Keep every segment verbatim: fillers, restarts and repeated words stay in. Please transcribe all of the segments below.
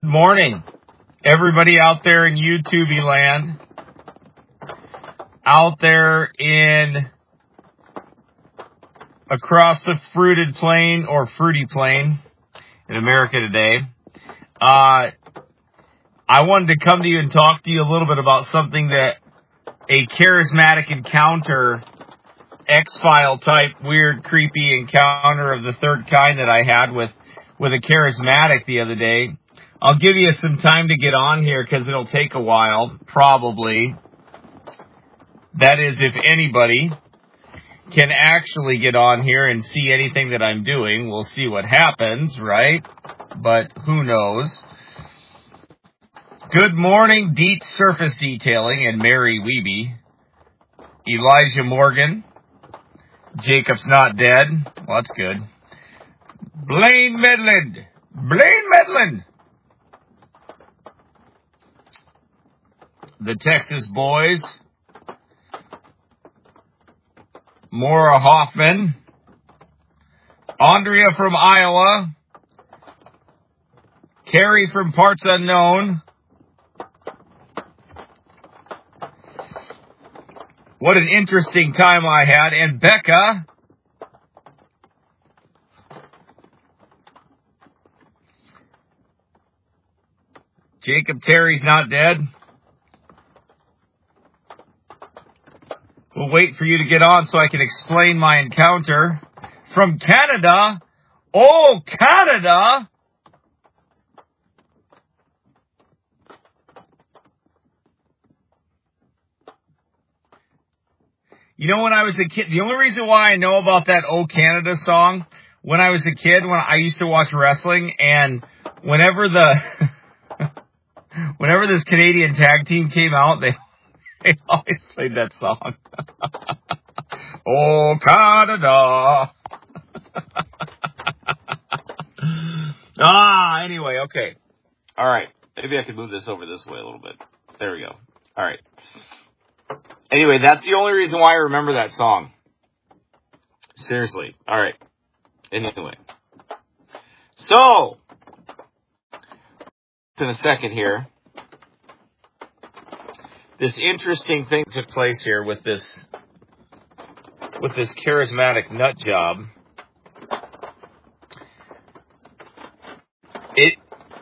morning, everybody out there in YouTube land, out there in across the fruited plain or fruity plain in America today. Uh, I wanted to come to you and talk to you a little bit about something that a charismatic encounter, X-File type, weird, creepy encounter of the third kind that I had with, with a charismatic the other day. I'll give you some time to get on here because it'll take a while, probably. That is, if anybody can actually get on here and see anything that I'm doing. We'll see what happens, right? But who knows? Good morning, Deet Surface Detailing and Mary Weeby. Elijah Morgan. Jacob's not dead. Well, that's good. Blaine Medland. Blaine Medland. The Texas Boys. Maura Hoffman. Andrea from Iowa. Carrie from Parts Unknown. What an interesting time I had. And Becca. Jacob Terry's not dead. We'll wait for you to get on so I can explain my encounter. From Canada. Oh, Canada. You know, when I was a kid, the only reason why I know about that Oh Canada song, when I was a kid, when I used to watch wrestling, and whenever the, whenever this Canadian tag team came out, they, they always played that song. Oh Canada. ah, anyway, okay. All right. Maybe I could move this over this way a little bit. There we go. All right. Anyway, that's the only reason why I remember that song. Seriously. All right. Anyway. So, in a second here, this interesting thing took place here with this, with this charismatic nut job. It,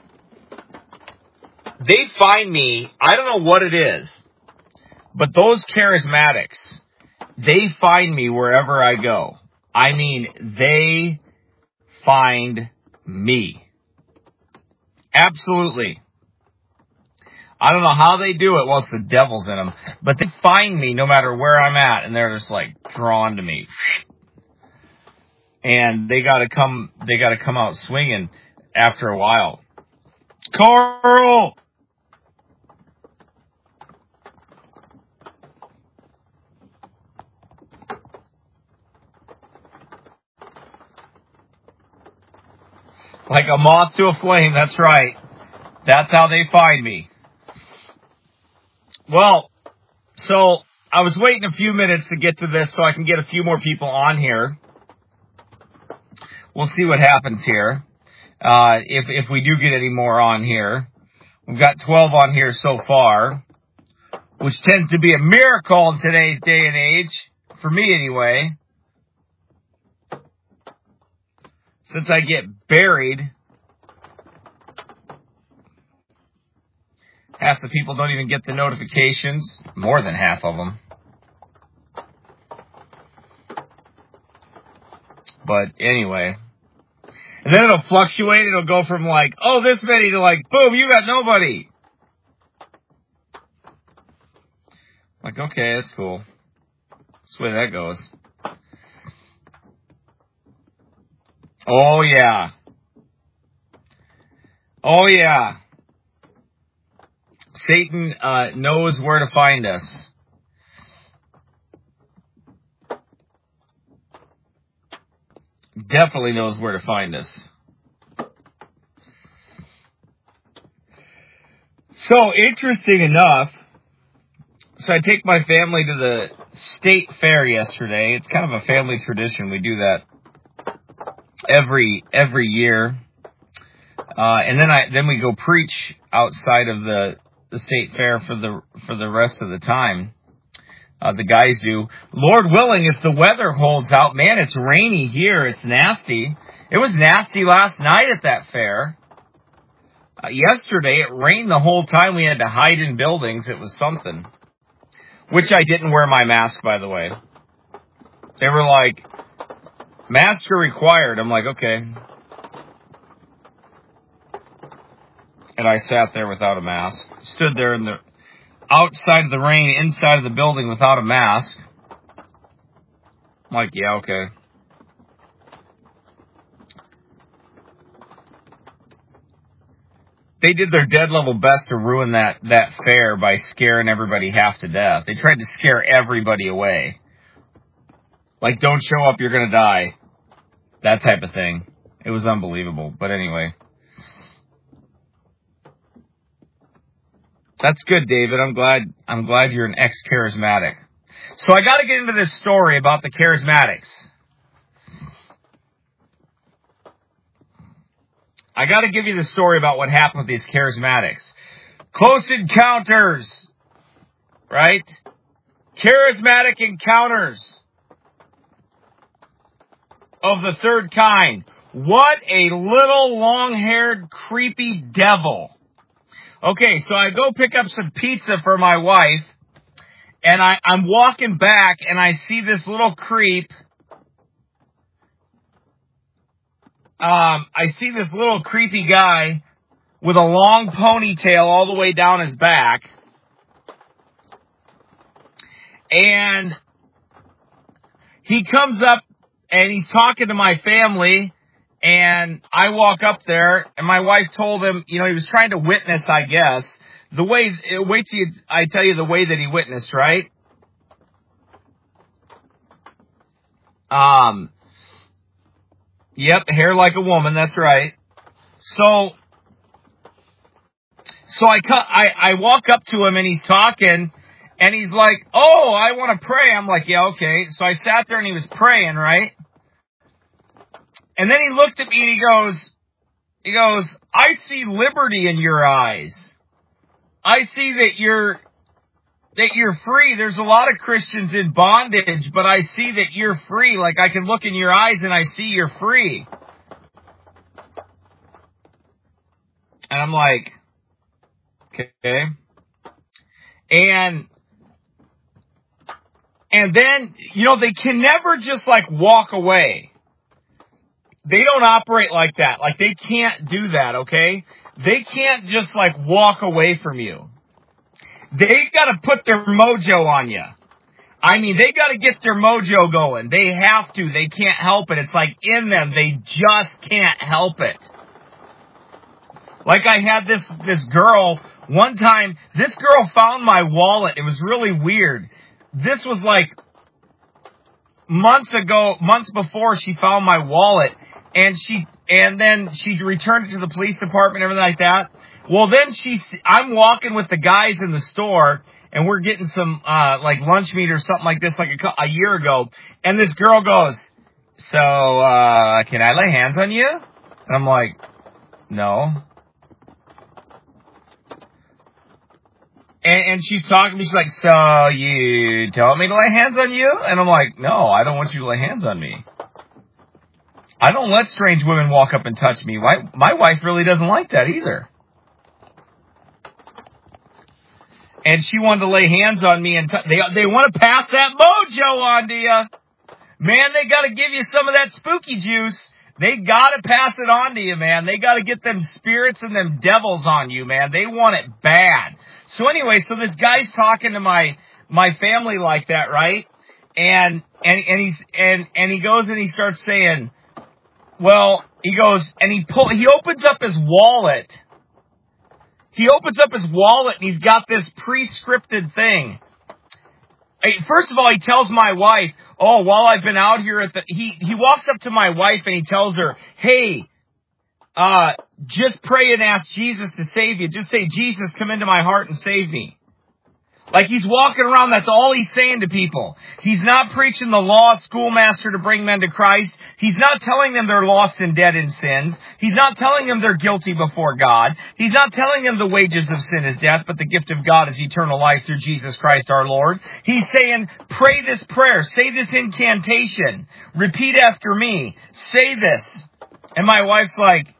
they find me, I don't know what it is. But those charismatics, they find me wherever I go. I mean, they find me. Absolutely. I don't know how they do it. Well, it's the devil's in them. But they find me no matter where I'm at, and they're just like drawn to me. And they gotta come, they gotta come out swinging after a while. Carl! Like a moth to a flame, that's right. That's how they find me. Well, so I was waiting a few minutes to get to this so I can get a few more people on here. We'll see what happens here. Uh, if, if we do get any more on here. We've got twelve on here so far, which tends to be a miracle in today's day and age. For me, anyway. Since I get buried, half the people don't even get the notifications. More than half of them. But anyway. And then it'll fluctuate. It'll go from like, oh, this many to like, boom, you got nobody. Like, okay, that's cool. That's the way that goes. Oh, yeah. Oh, yeah. Satan uh, knows where to find us. Definitely knows where to find us. So, interesting enough, so I take my family to the state fair yesterday. It's kind of a family tradition. We do that every every year. Uh, and then I, then we go preach outside of the, the state fair for the, for the rest of the time. Uh, the guys do. Lord willing, if the weather holds out, man, it's rainy here. It's nasty. It was nasty last night at that fair. Uh, yesterday, it rained the whole time. We had to hide in buildings. It was something. Which I didn't wear my mask, by the way. They were like, masks are required. I'm like, okay. And I sat there without a mask. Stood there in the outside of the rain, inside of the building without a mask. I'm like, yeah, okay. They did their dead level best to ruin that, that fair by scaring everybody half to death. They tried to scare everybody away. Like, don't show up, you're gonna die. That type of thing. It was unbelievable. But anyway. That's good, David. I'm glad, I'm glad you're an ex-charismatic. So I gotta get into this story about the charismatics. I gotta give you the story about what happened with these charismatics. Close encounters. Right? Charismatic encounters of the third kind. What a little long-haired, creepy devil. Okay, so I go pick up some pizza for my wife, and I, I'm walking back, and I see this little creep. Um, I see this little creepy guy with a long ponytail all the way down his back. And he comes up, and he's talking to my family. And I walk up there, and my wife told him, you know, he was trying to witness, I guess. The way, wait till you, I tell you the way that he witnessed, right? Um, yep, hair like a woman, that's right. So, so I cut, I, I walk up to him, and he's talking, and he's like, oh, I want to pray. I'm like, yeah, okay. So I sat there, and he was praying, right? And then he looked at me and he goes, he goes, I see liberty in your eyes. I see that you're, that you're free. There's a lot of Christians in bondage, but I see that you're free. Like I can look in your eyes and I see you're free. And I'm like, okay. And, and then, you know, they can never just like walk away. They don't operate like that. Like, they can't do that, okay? They can't just, like, walk away from you. They gotta put their mojo on you. I mean, they gotta get their mojo going. They have to. They can't help it. It's like in them. They just can't help it. Like, I had this, this girl, one time, this girl found my wallet. It was really weird. This was, like, months ago, months before she found my wallet. And she, and then she returned it to the police department and everything like that. Well, then she, I'm walking with the guys in the store, and we're getting some, uh, like lunch meat or something like this, like a, a year ago. And this girl goes, so, uh, can I lay hands on you? And I'm like, no. And, and she's talking to me, she's like, so you telling me to lay hands on you? And I'm like, no, I don't want you to lay hands on me. I don't let strange women walk up and touch me. My, my wife really doesn't like that either. And she wanted to lay hands on me, and t- they they want to pass that mojo on to you. Man, they got to give you some of that spooky juice. They got to pass it on to you, man. They got to get them spirits and them devils on you, man. They want it bad. So anyway, so this guy's talking to my my family like that, right? And and and he's and and he goes and he starts saying, well, he goes, and he pull, he opens up his wallet. He opens up his wallet, and he's got this pre-scripted thing. First of all, he tells my wife, oh, while I've been out here at the, he, he walks up to my wife, and he tells her, hey, uh, just pray and ask Jesus to save you. Just say, Jesus, come into my heart and save me. Like he's walking around, that's all he's saying to people. He's not preaching the law schoolmaster to bring men to Christ. He's not telling them they're lost and dead in sins. He's not telling them they're guilty before God. He's not telling them the wages of sin is death, but the gift of God is eternal life through Jesus Christ our Lord. He's saying, pray this prayer, say this incantation, repeat after me, say this. And my wife's like,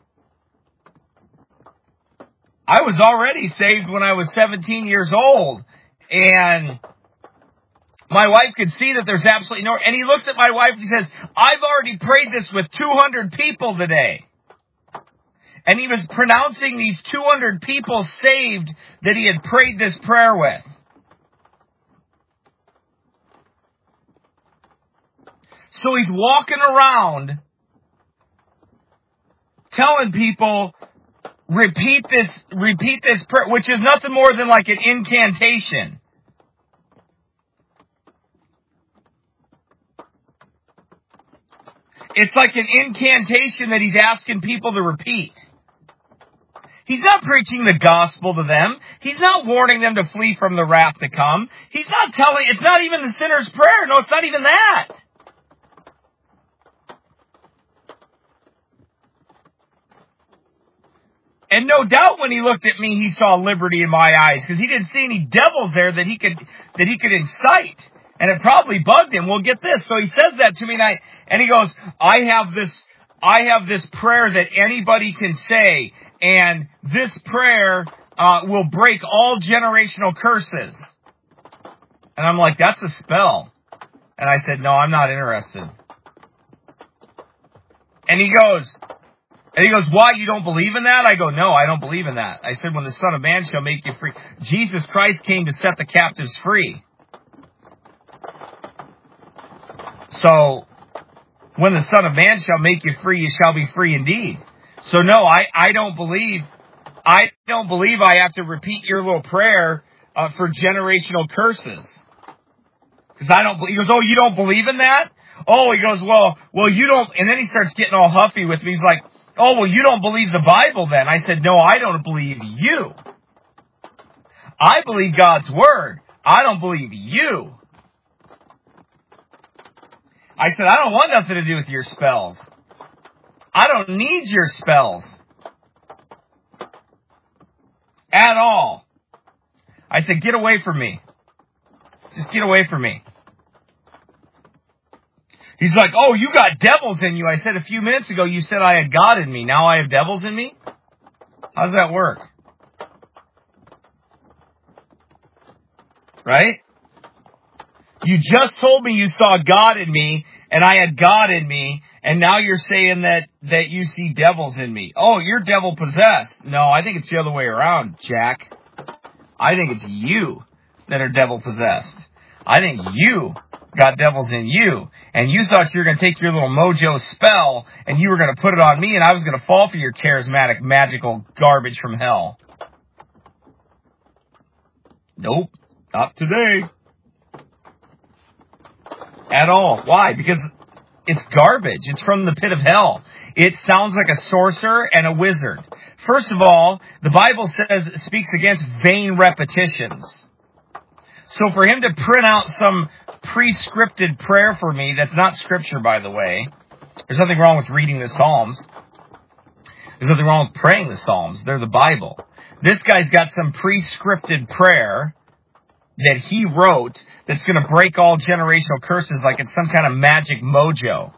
I was already saved when I was seventeen years old. And my wife could see that there's absolutely no... And he looks at my wife and he says, I've already prayed this with two hundred people today. And he was pronouncing these two hundred people saved that he had prayed this prayer with. So he's walking around telling people, repeat this, repeat this prayer, which is nothing more than like an incantation. It's like an incantation that he's asking people to repeat. He's not preaching the gospel to them. He's not warning them to flee from the wrath to come. He's not telling, it's not even the sinner's prayer. No, it's not even that. And no doubt when he looked at me, he saw liberty in my eyes, because he didn't see any devils there that he could, that he could incite. And it probably bugged him. Well, get this. So he says that to me, and, I, and he goes, I have this, I have this prayer that anybody can say, and this prayer uh, will break all generational curses. And I'm like, that's a spell. And I said, no, I'm not interested. And he goes, and he goes, why, you don't believe in that? I go, no, I don't believe in that. I said, when the Son of Man shall make you free. Jesus Christ came to set the captives free. So, when the Son of Man shall make you free, you shall be free indeed. So no, I, I don't believe, I don't believe I have to repeat your little prayer uh, for generational curses. Because I don't, he goes, oh, you don't believe in that? Oh, he goes, well, well, you don't, and then he starts getting all huffy with me. He's like, oh, well, you don't believe the Bible then. I said, no, I don't believe you. I believe God's Word. I don't believe you. I said, I don't want nothing to do with your spells. I don't need your spells. At all. I said, get away from me. Just get away from me. He's like, oh, you got devils in you. I said a few minutes ago, you said I had God in me. Now I have devils in me? How does that work? Right? You just told me you saw God in me, and I had God in me, and now you're saying that, that you see devils in me. Oh, you're devil possessed. No, I think it's the other way around, Jack. I think it's you that are devil possessed. I think you got devils in you, and you thought you were going to take your little mojo spell, and you were going to put it on me, and I was going to fall for your charismatic, magical garbage from hell. Nope, not today. At all. Why? Because it's garbage. It's from the pit of hell. It sounds like a sorcerer and a wizard. First of all, the Bible says, speaks against vain repetitions. So for him to print out some pre-scripted prayer for me, that's not scripture, by the way. There's nothing wrong with reading the Psalms. There's nothing wrong with praying the Psalms. They're the Bible. This guy's got some pre-scripted prayer that he wrote that's going to break all generational curses like it's some kind of magic mojo.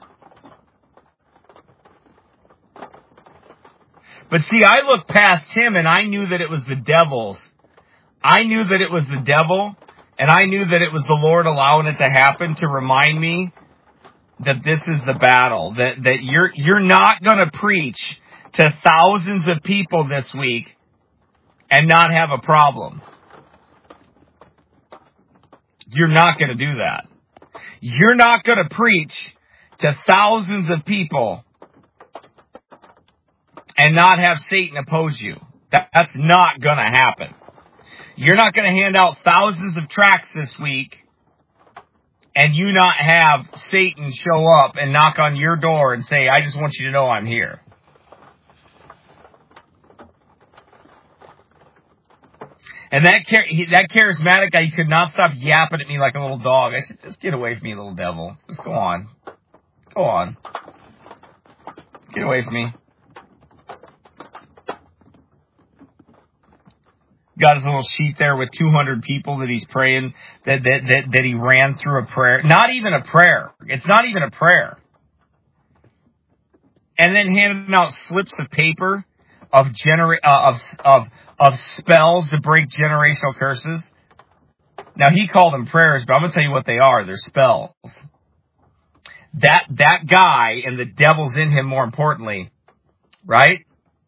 But see, I looked past him and I knew that it was the devil's. I knew that it was the devil, and I knew that it was the Lord allowing it to happen to remind me that this is the battle, that, that you're, you're not going to preach to thousands of people this week and not have a problem. You're not going to do that. You're not going to preach to thousands of people and not have Satan oppose you. That, that's not going to happen. You're not going to hand out thousands of tracts this week and you not have Satan show up and knock on your door and say, I just want you to know I'm here. And that char- he, that charismatic guy, he could not stop yapping at me like a little dog. I said, just get away from me, little devil. Just go on. Go on. Get away from me. Got his little sheet there with two hundred people that he's praying, that, that, that, that he ran through a prayer. Not even a prayer. It's not even a prayer. And then handing out slips of paper of genera- uh, of, of, of spells to break generational curses. Now, he called them prayers, but I'm going to tell you what they are. They're spells. That, that guy and the devil's in him, more importantly, right?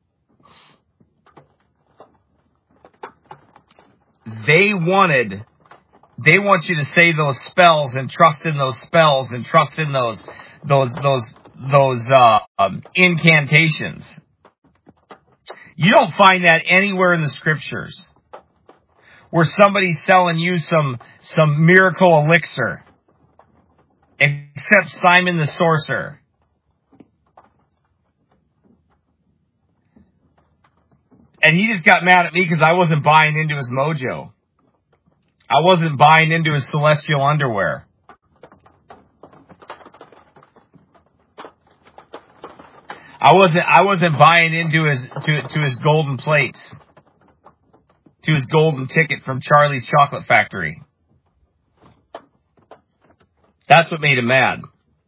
They wanted, they want you to say those spells and trust in those spells and trust in those, those, those, those, uh, um, incantations. You don't find that anywhere in the scriptures where somebody's selling you some, some miracle elixir, except Simon the sorcerer. And he just got mad at me because I wasn't buying into his mojo. I wasn't buying into his celestial underwear. I wasn't, I wasn't buying into his, to, to his golden plates. To his golden ticket from Charlie's Chocolate Factory. That's what made him mad.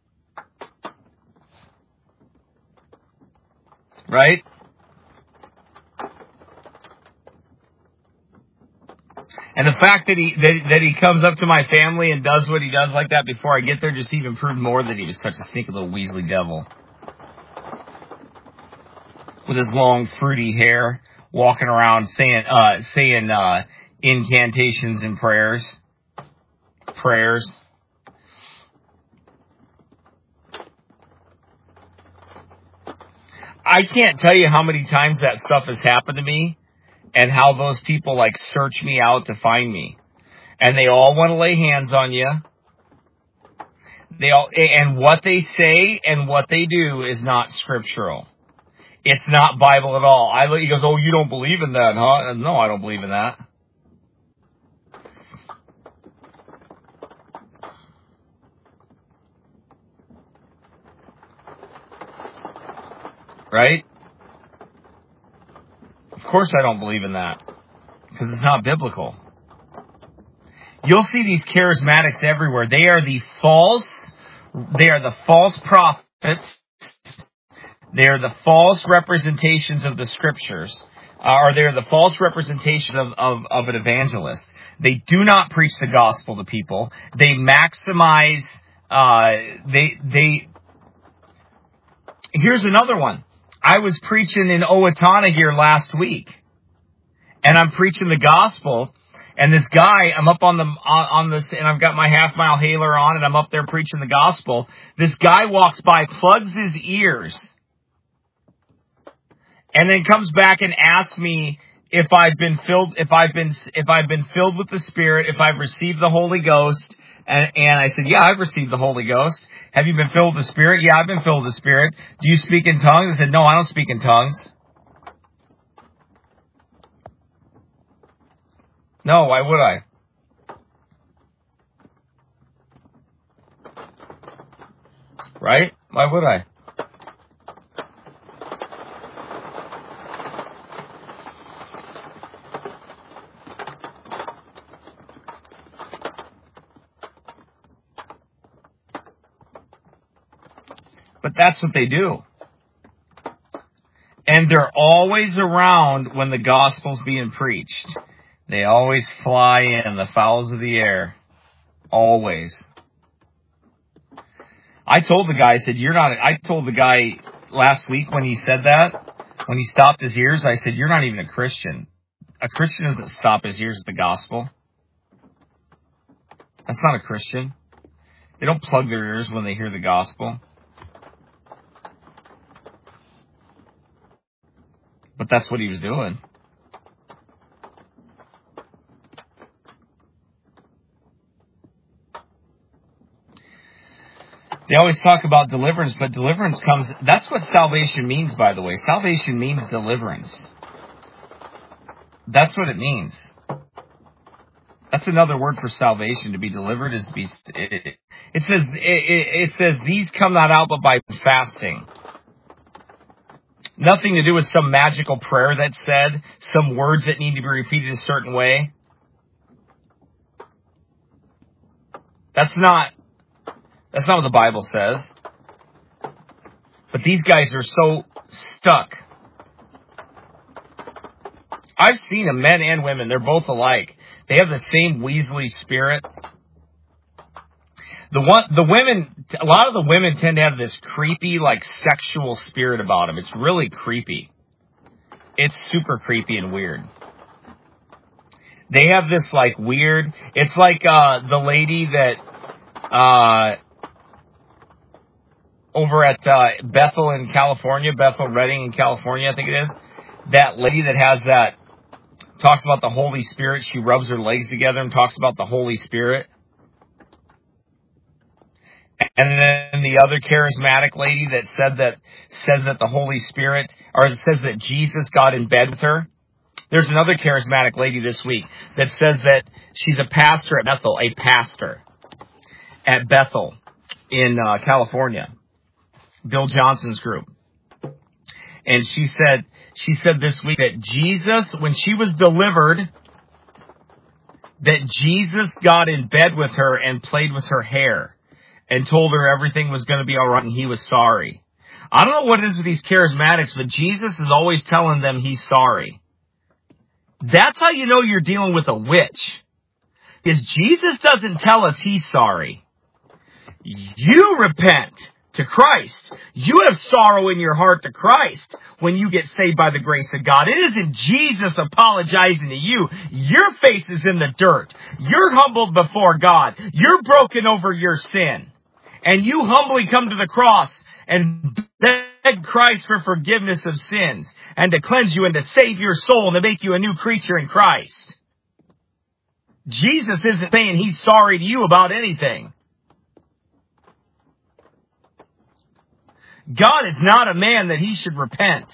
Right? And the fact that he, that, that he comes up to my family and does what he does like that before I get there just even proved more that he was such a sneaky little Weasley devil. With his long, fruity hair, walking around saying, uh, saying, uh, incantations and prayers. Prayers. I can't tell you how many times that stuff has happened to me and how those people like search me out to find me. And they all want to lay hands on you. They all, and what they say and what they do is not scriptural. It's not Bible at all. I, he goes, oh, you don't believe in that, huh? No, I don't believe in that. Right? Of course I don't believe in that. Because it's not biblical. You'll see these charismatics everywhere. They are the false, they are the false prophets. They are the false representations of the scriptures, uh, or they are the false representation of, of, of an evangelist. They do not preach the gospel to people. They maximize, uh, they, they, here's another one. I was preaching in Owatonna here last week, and I'm preaching the gospel, and this guy, I'm up on the, on, on this, and I've got my half mile hailer on, and I'm up there preaching the gospel. This guy walks by, plugs his ears, and then comes back and asks me if I've been filled, if I've been, if I've been filled with the Spirit, if I've received the Holy Ghost. And, and I said, yeah, I've received the Holy Ghost. Have you been filled with the Spirit? Yeah, I've been filled with the Spirit. Do you speak in tongues? I said, no, I don't speak in tongues. No, why would I? Right? Why would I? But that's what they do. And they're always around when the gospel's being preached. They always fly in, the fowls of the air. Always. I told the guy, I said, you're not, I told the guy last week when he said that, when he stopped his ears, I said, you're not even a Christian. A Christian doesn't stop his ears at the gospel. That's not a Christian. They don't plug their ears when they hear the gospel. But that's what he was doing. They always talk about deliverance, but deliverance comes, that's what salvation means, by the way. Salvation means deliverance. That's what it means. That's another word for salvation. To be delivered is to be. It, it says it, it says these come not out but by fasting. Nothing to do with some magical prayer that's said, some words that need to be repeated a certain way. That's not. That's not what the Bible says. But these guys are so stuck. I've seen them, men and women. They're both alike. They have the same Weasley spirit. The one, the women, a lot of the women tend to have this creepy, like, sexual spirit about them. It's really creepy. It's super creepy and weird. They have this, like, weird, it's like, uh, the lady that, uh, over at, uh, Bethel in California, Bethel Redding in California, I think it is. That lady that has that, talks about the Holy Spirit. She rubs her legs together and talks about the Holy Spirit. And then the other charismatic lady that said that, says that the Holy Spirit, or says that Jesus got in bed with her. There's another charismatic lady this week that says that she's a pastor at Bethel, a pastor at Bethel in uh, California. Bill Johnson's group. And she said, she said this week that Jesus, when she was delivered, that Jesus got in bed with her and played with her hair and told her everything was going to be all right and he was sorry. I don't know what it is with these charismatics, but Jesus is always telling them he's sorry. That's how you know you're dealing with a witch. Because Jesus doesn't tell us he's sorry. You repent to Christ. You have sorrow in your heart to Christ when you get saved by the grace of God. It isn't Jesus apologizing to you. Your face is in the dirt. You're humbled before God. You're broken over your sin. And you humbly come to the cross and beg Christ for forgiveness of sins and to cleanse you and to save your soul and to make you a new creature in Christ. Jesus isn't saying he's sorry to you about anything. God is not a man that he should repent.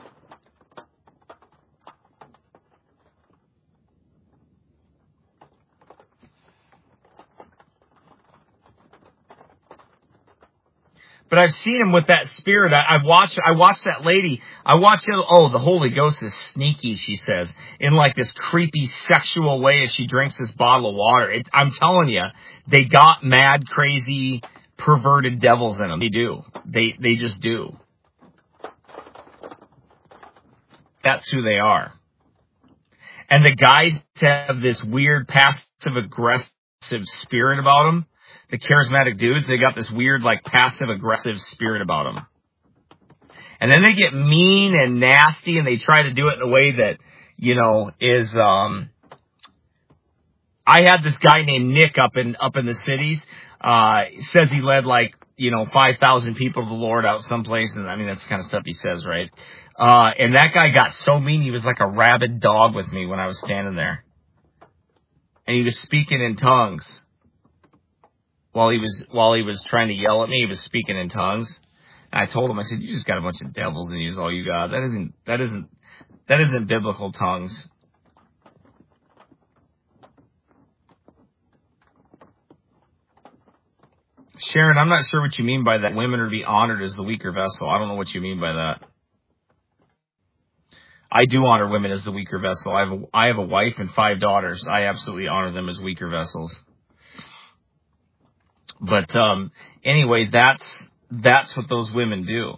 But I've seen him with that spirit. I, I've watched, I watched that lady. I watched it. Oh, the Holy Ghost is sneaky, she says, in like this creepy sexual way as she drinks this bottle of water. It, I'm telling you, they got mad, crazy, perverted devils in them. They do. They, they just do. That's who they are. And the guys have this weird passive-aggressive spirit about them. The charismatic dudes, they got this weird, like, passive-aggressive spirit about them. And then they get mean and nasty, and they try to do it in a way that, you know, is, um... I had this guy named Nick up in, up in the cities. Uh, says he led, like, you know, five thousand people to the Lord out someplace, and I mean, that's the kind of stuff he says, right? Uh, and that guy got so mean, he was like a rabid dog with me when I was standing there. And he was speaking in tongues. While he was, while he was trying to yell at me, he was speaking in tongues. And I told him, I said, you just got a bunch of devils in you is all you got. That isn't, that isn't, that isn't biblical tongues. Sharon, I'm not sure what you mean by that. Women are to be honored as the weaker vessel. I don't know what you mean by that. I do honor women as the weaker vessel. I have a, I have a wife and five daughters. I absolutely honor them as weaker vessels. But um, anyway, that's that's what those women do.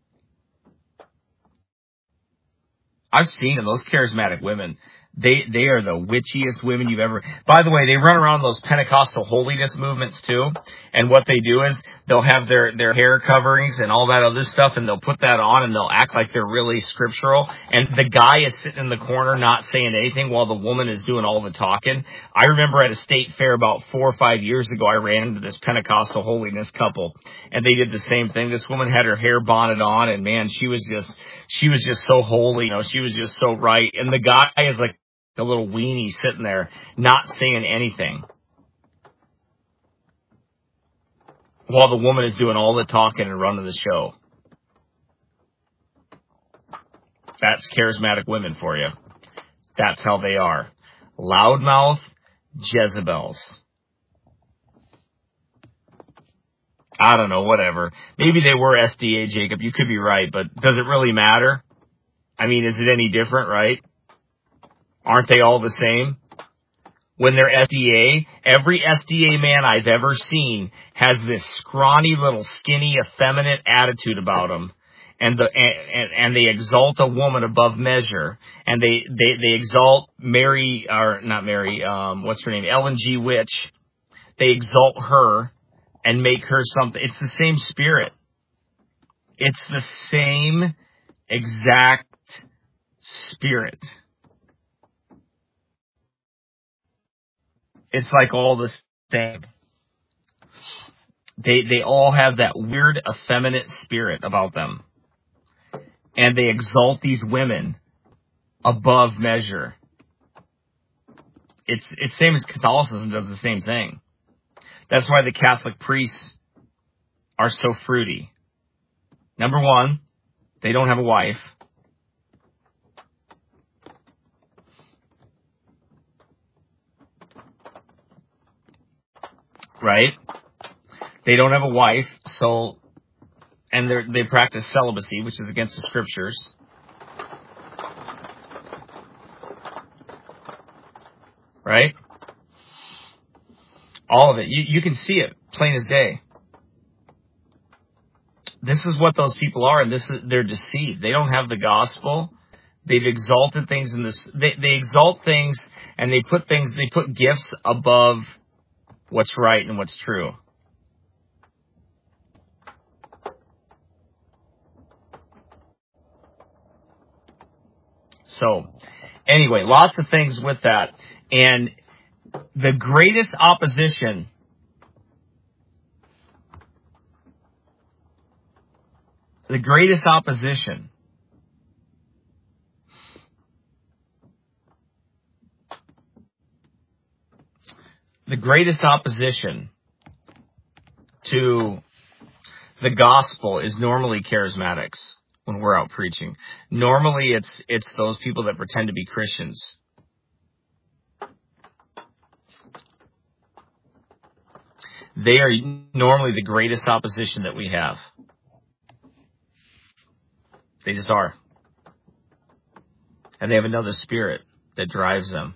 I've seen them, those charismatic women. They they are the witchiest women you've ever... By the way, they run around those Pentecostal holiness movements too. And what they do is they'll have their, their hair coverings and all that other stuff, and they'll put that on and they'll act like they're really scriptural. And the guy is sitting in the corner not saying anything while the woman is doing all the talking. I remember at a state fair about four or five years ago, I ran into this Pentecostal holiness couple, and they did the same thing. This woman had her hair bonnet on, and man, she was just, she was just so holy, you know, she was just so right. And the guy is like a little weenie sitting there, not saying anything, while the woman is doing all the talking and running the show. That's charismatic women for you. That's how they are. Loudmouth, Jezebels. I don't know, whatever. Maybe they were S D A, Jacob. You could be right, but does it really matter? I mean, is it any different, right? Aren't they all the same? When they're S D A, every S D A man I've ever seen has this scrawny little skinny effeminate attitude about them. And the, and, and they exalt a woman above measure. And they, they, they exalt Mary, or not Mary, um, what's her name? Ellen G. Witch. They exalt her and make her something. It's the same spirit. It's the same exact spirit. It's like all the same. They, they all have that weird effeminate spirit about them. And they exalt these women above measure. It's, it's same as Catholicism does the same thing. That's why the Catholic priests are so fruity. Number one, they don't have a wife. Right? They don't have a wife, so, and they they practice celibacy, which is against the scriptures. Right? All of it. You, you can see it, plain as day. This is what those people are, and this is, they're deceived. They don't have the gospel. They've exalted things in this, they, they exalt things, and they put things, they put gifts above what's right and what's true. So, anyway, lots of things with that. And the greatest opposition the greatest opposition the greatest opposition to the gospel is normally charismatics when we're out preaching. Normally it's it's those people that pretend to be Christians. They are normally the greatest opposition that we have. They just are. And they have another spirit that drives them.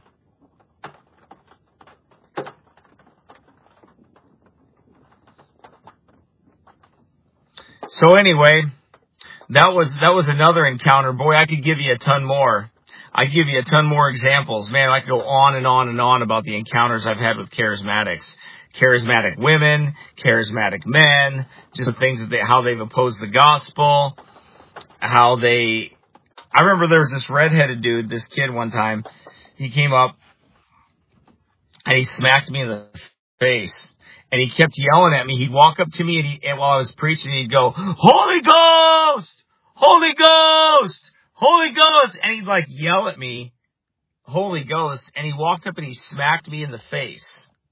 So anyway, that was that was another encounter. Boy, I could give you a ton more. I could give you a ton more examples. Man, I could go on and on and on about the encounters I've had with charismatics. Charismatic women, charismatic men, just the things that they, how they've opposed the gospel, how they, I remember there was this redheaded dude, this kid one time, he came up and he smacked me in the face and he kept yelling at me. He'd walk up to me and, he, and while I was preaching, he'd go, Holy Ghost! Holy Ghost! Holy Ghost! And he'd like yell at me, Holy Ghost, and he walked up and he smacked me in the face.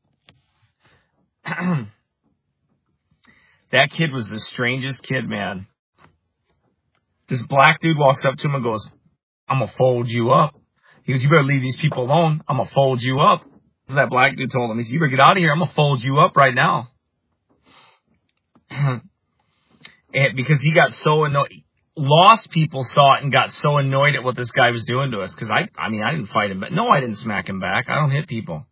That kid was the strangest kid, man. This black dude walks up to him and goes, I'm going to fold you up. He goes, you better leave these people alone. I'm going to fold you up. So that black dude told him, he said, you better get out of here. I'm going to fold you up right now. And because he got so annoyed. Lost people saw it and got so annoyed at what this guy was doing to us. Because I, I mean, I didn't fight him back. No, I didn't smack him back. I don't hit people.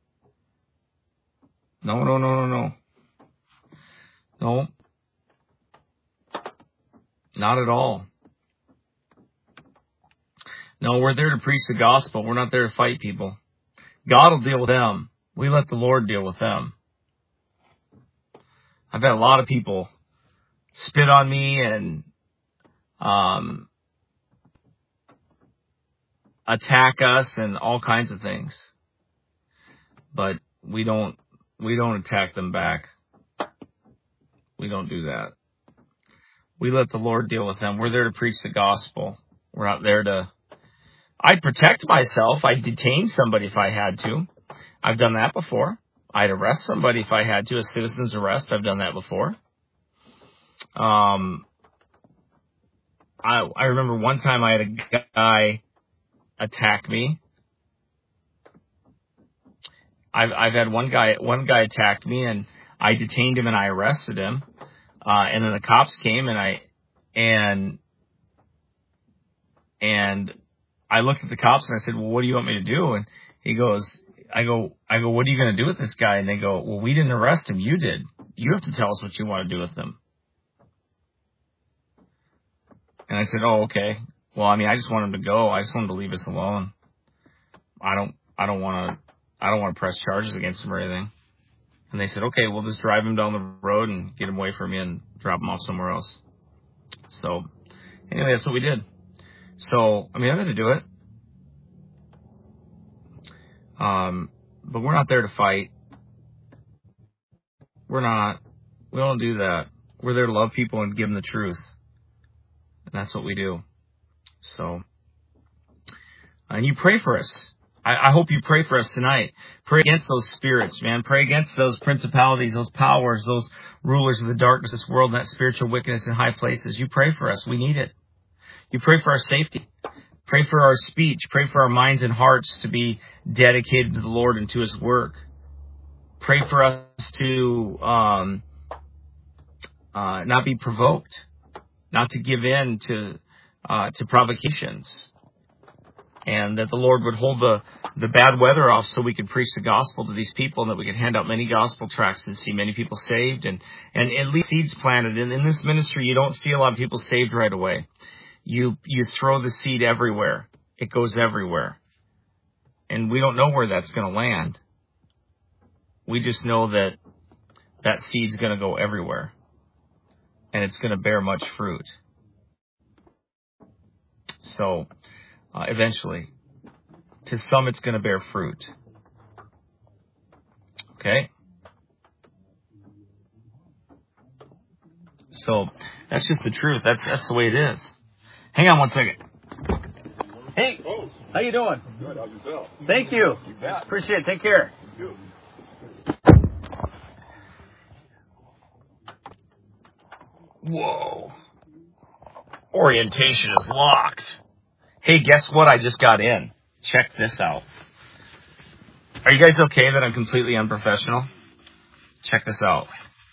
No, no, no, no, no. No. Not at all. No, we're there to preach the gospel. We're not there to fight people. God will deal with them. We let the Lord deal with them. I've had a lot of people spit on me and um, attack us and all kinds of things. But we don't we don't attack them back. We don't do that. We let the Lord deal with them. We're there to preach the gospel. We're not there to... I'd protect myself. I'd detain somebody if I had to. I've done that before. I'd arrest somebody if I had to. A citizen's arrest. I've done that before. Um, I, I remember one time I had a guy attack me. I've, I've had one guy, one guy attacked me and I detained him and I arrested him. Uh, and then the cops came and I, and, and I looked at the cops and I said, well, what do you want me to do? And he goes, I go, I go, what are you going to do with this guy? And they go, well, we didn't arrest him. You did. You have to tell us what you want to do with him. And I said, oh, okay. Well, I mean, I just want him to go. I just want him to leave us alone. I don't, I don't want to, I don't want to press charges against him or anything. And they said, okay, we'll just drive him down the road and get him away from you and drop him off somewhere else. So anyway, that's what we did. So, I mean, I'm going to do it. Um, but we're not there to fight. We're not. We don't do that. We're there to love people and give them the truth. And that's what we do. So, and you pray for us. I, I hope you pray for us tonight. Pray against those spirits, man. Pray against those principalities, those powers, those rulers of the darkness of this world, and that spiritual wickedness in high places. You pray for us. We need it. You pray for our safety. Pray for our speech. Pray for our minds and hearts to be dedicated to the Lord and to His work. Pray for us to um, uh, not be provoked, not to give in to uh, to provocations, and that the Lord would hold the, the bad weather off so we could preach the gospel to these people, and that we could hand out many gospel tracts and see many people saved, and, and at least seeds planted. And in this ministry, you don't see a lot of people saved right away. You you throw the seed everywhere. It goes everywhere. And we don't know where that's going to land. We just know that that seed's going to go everywhere. And it's going to bear much fruit. So, uh, eventually, to some it's going to bear fruit. Okay? So, that's just the truth. That's that's the way it is. Hang on one second. Hey, how you doing? Good. How's yourself? Thank you. You bet. Appreciate it. Take care. You. Whoa. Orientation is locked. Hey, guess what? I just got in. Check this out. Are you guys okay that I'm completely unprofessional? Check this out.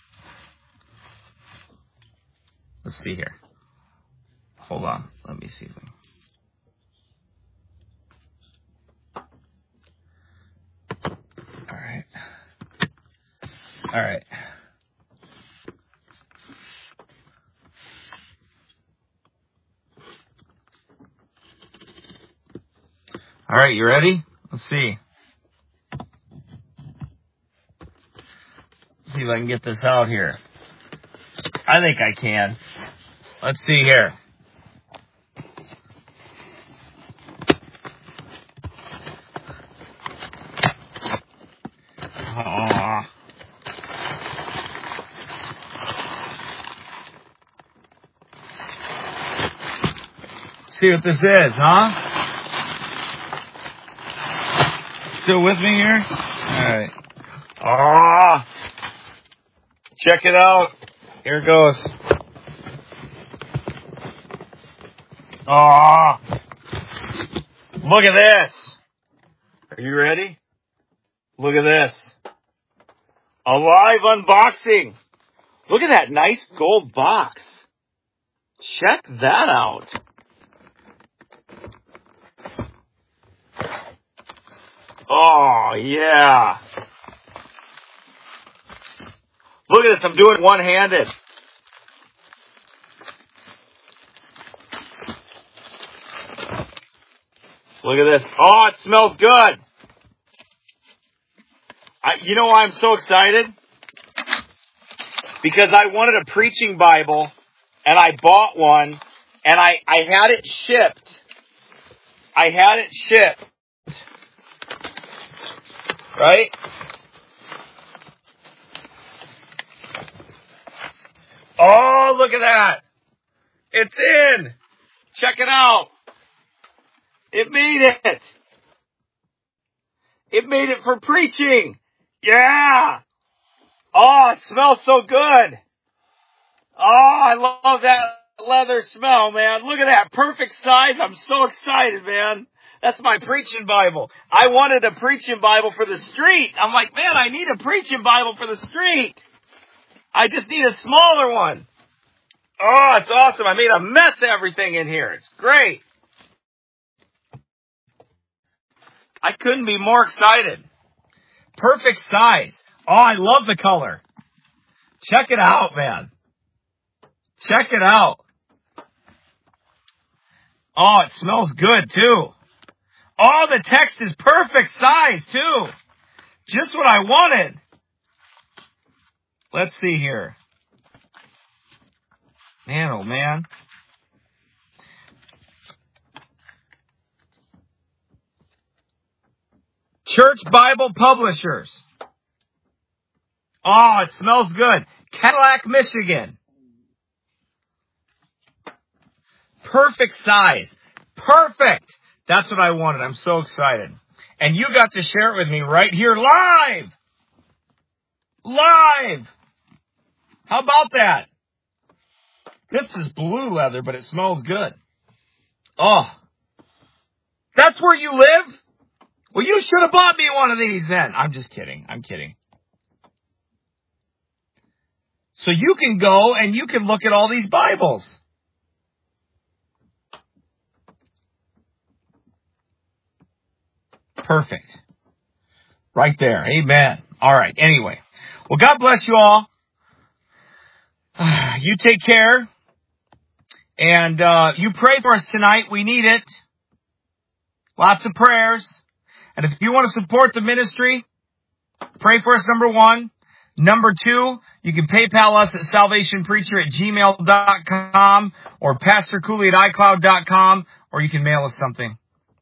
Let's see here. Hold on. Let me see. All right. All right. All right, you ready? Let's see. Let's see if I can get this out here. I think I can. Let's see here. Aww. See what this is, huh? Still with me here? Alright. Ah! Check it out. Here it goes. Ah! Look at this. Are you ready? Look at this. A live unboxing. Look at that nice gold box. Check that out. Oh, yeah. Look at this. I'm doing it one-handed. Look at this. Oh, it smells good. I, you know why I'm so excited? Because I wanted a preaching Bible, and I bought one, and I, I had it shipped. I had it shipped. Right? Oh, look at that. It's in. Check it out. It made it. It made it for preaching. Yeah. Oh, it smells so good. Oh, I love that leather smell, man. Look at that. Perfect size. I'm so excited, man. That's my preaching Bible. I wanted a preaching Bible for the street. I'm like, man, I need a preaching Bible for the street. I just need a smaller one. Oh, it's awesome. I made a mess of everything in here. It's great. I couldn't be more excited. Perfect size. Oh, I love the color. Check it out, man. Check it out. Oh, it smells good, too. Oh, the text is perfect size, too. Just what I wanted. Let's see here. Man, oh, man. Church Bible Publishers. Oh, it smells good. Cadillac, Michigan. Perfect size. Perfect. That's what I wanted. I'm so excited. And you got to share it with me right here live. Live. How about that? This is blue leather, but it smells good. Oh. That's where you live? Well, you should have bought me one of these then. I'm just kidding. I'm kidding. So you can go and you can look at all these Bibles. Perfect. Right there. Amen. All right. Anyway. Well, God bless you all. You take care. And uh, you pray for us tonight. We need it. Lots of prayers. And if you want to support the ministry, pray for us, number one. Number two, you can PayPal us at salvation preacher at gmail dot com or pastor cooley at i cloud dot com, or you can mail us something.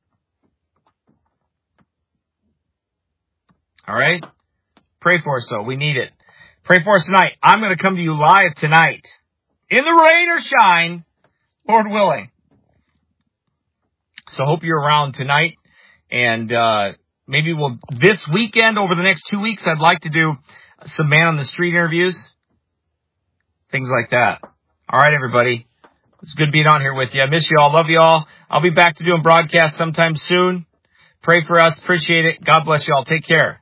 All right? Pray for us, though. We need it. Pray for us tonight. I'm going to come to you live tonight. In the rain or shine, Lord willing. So hope you're around tonight. And uh maybe we'll, this weekend, over the next two weeks, I'd like to do some man on the street interviews. Things like that. All right, everybody. It's good being on here with you. I miss you all. Love you all. I'll be back to doing broadcasts sometime soon. Pray for us. Appreciate it. God bless you all. Take care.